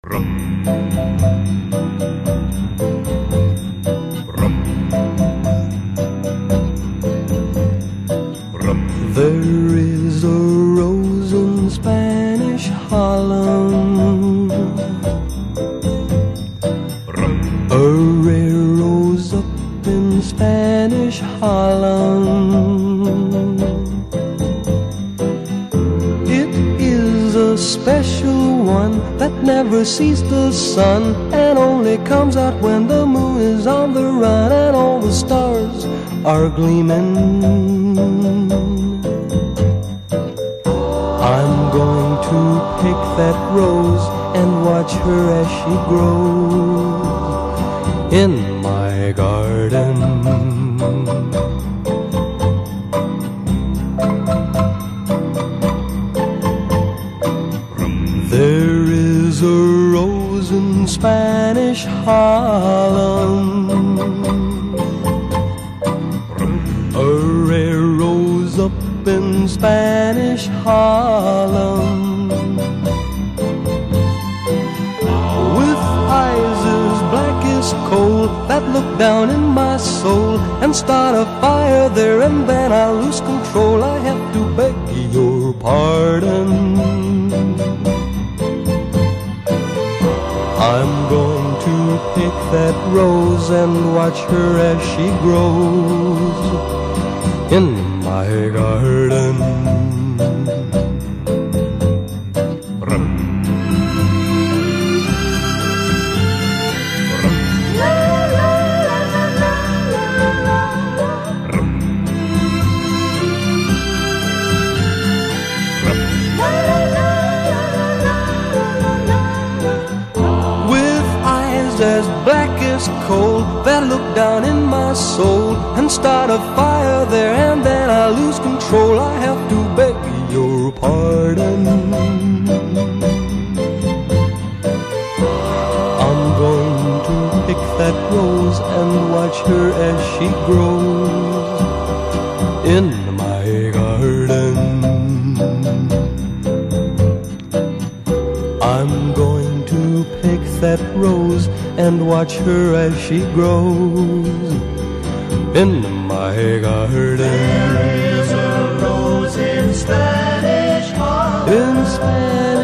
Rum. Rum. Rum. There is a rose in Spanish Harlem, Rum. a rare rose up in Spanish Harlem. It is a special one that never sees the sun and only comes out when the moon is on the run and all the stars are gleaming. I'm going to pick that rose and watch her as she grows in my garden. There is a rose in Spanish Harlem, a rare rose up in Spanish Harlem, with eyes as black as coal that look down in my soul and start a fire there, and then I lose control. I have to beg your pardon. I'm going to pick that rose and watch her as she grows in my garden. Rum. Rum. Rum. As black as coal that look down in my soul and start a fire there, and then I lose control. I have to beg your pardon. I'm going to pick that rose and watch her as she grows in my garden. I'm going to pick that rose and watch her as she grows in my garden. There is a rose in Spanish Harlem, In Spanish